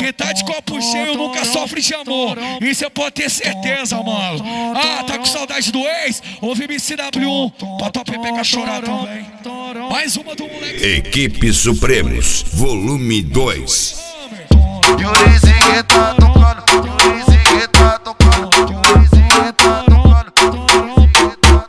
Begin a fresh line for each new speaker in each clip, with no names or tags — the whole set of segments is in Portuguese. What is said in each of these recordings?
Quem tá de copo cheio nunca sofre de amor. Isso eu pode ter certeza, mano. Ah, tá com saudade do ex? Ouve MCW1 pra tua pepeca chorar também. Mais uma do moleque.
Equipe Supremos, volume 2.
Yurizinho tá tocando, Yurizinho tá tocando, Yurizinho tá tocando, Yurizinho tá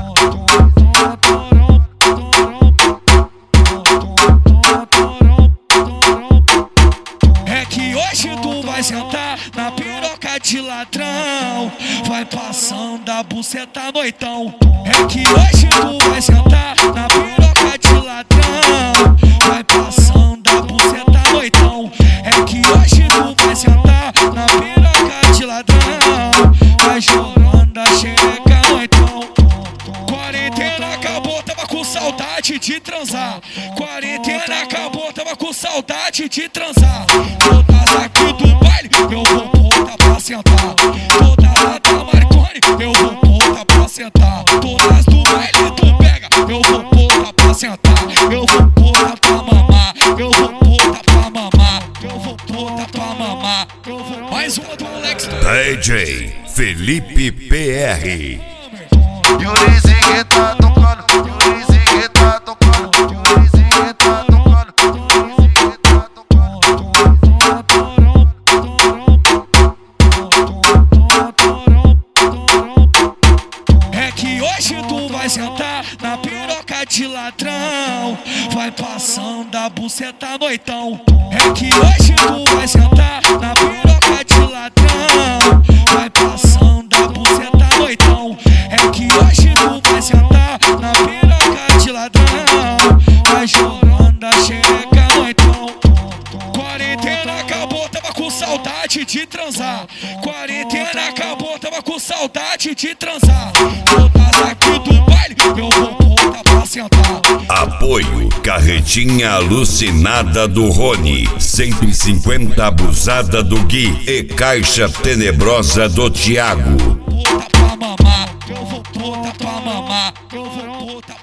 tocando. É que hoje tu vai sentar na piroca de ladrão, vai passando a buceta noitão. É que hoje tu vai sentar na piroca de ladrão, vai passando a buceta noitão. É que hoje tu vai sentar na piroca de ladrão, vai jogando a xereca noitão. Quarentena acabou, tava com saudade de transar. Quarentena acabou, tava com saudade de transar. Todas aqui do baile, eu vou botar pra sentar. Todas lá da Marconi, eu vou botar pra sentar. Todas do baile tu pega, eu vou botar pra sentar. Eu vou botar pra mamar, eu vou botar pra mamar, eu vou botar pra mamar. Mais uma do moleque.
DJ Felipe PR.
Yurizinho tá tocando, Yurizinho tá tocando, Yurizinho tá tocando, Yurizinho tá
tocando. É que hoje tu vai sentar na piroca de ladrão, vai passando a buceta noitão. É que hoje tu vai sentar na piroca de ladrão, vai passando a buceta noitão. É que hoje tu vai sentar na piroca de ladrão, vai jogando a xereca noitão. Quarentena acabou, tava com saudade de transar. Quarentena acabou, tava com saudade de transar. Todas aqui do baile, eu vou botar pra sentar.
Apoio Carretinha Alucinada do Rony, 150 Abusada do Gui e Caixa Tenebrosa do Thiago.
Botar pra mamar, eu vou botar pra mamar, eu vou botar